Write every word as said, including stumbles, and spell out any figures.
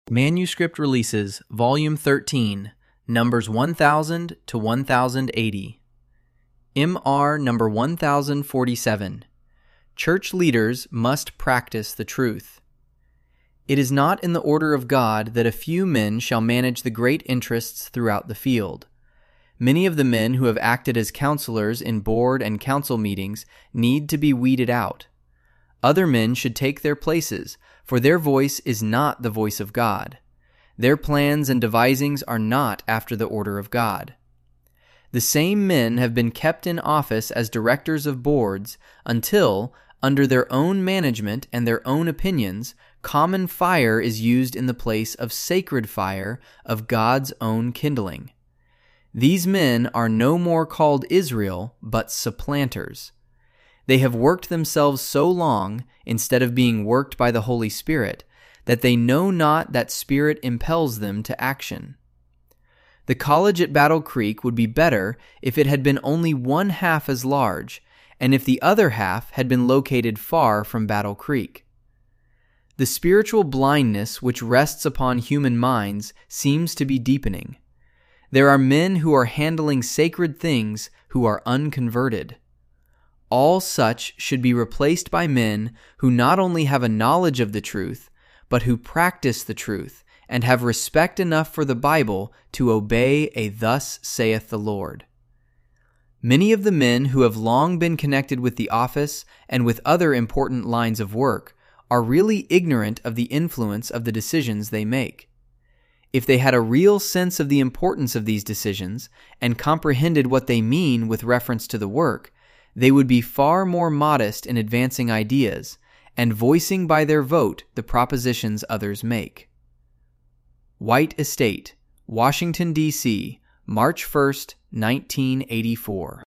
Manuscript Releases, Volume thirteen, Numbers one thousand to one thousand eighty. M R Number one thousand forty-seven. Church Leaders Must Practice the Truth. It is not in the order of God that a few men shall manage the great interests throughout the field. Many of the men who have acted as counselors in board and council meetings need to be weeded out. Other men should take their places, for their voice is not the voice of God. Their plans and devisings are not after the order of God. The same men have been kept in office as directors of boards until, under their own management and their own opinions, common fire is used in the place of sacred fire of God's own kindling. These men are no more called Israel, but supplanters. They have worked themselves so long, instead of being worked by the Holy Spirit, that they know not that Spirit impels them to action. The college at Battle Creek would be better if it had been only one half as large, and if the other half had been located far from Battle Creek. The spiritual blindness which rests upon human minds seems to be deepening. There are men who are handling sacred things who are unconverted. All such should be replaced by men who not only have a knowledge of the truth, but who practice the truth and have respect enough for the Bible to obey a "Thus saith the Lord." Many of the men who have long been connected with the office and with other important lines of work are really ignorant of the influence of the decisions they make. If they had a real sense of the importance of these decisions and comprehended what they mean with reference to the work, they would be far more modest in advancing ideas and voicing by their vote the propositions others make. White Estate, Washington, D C, March first, nineteen eighty-four.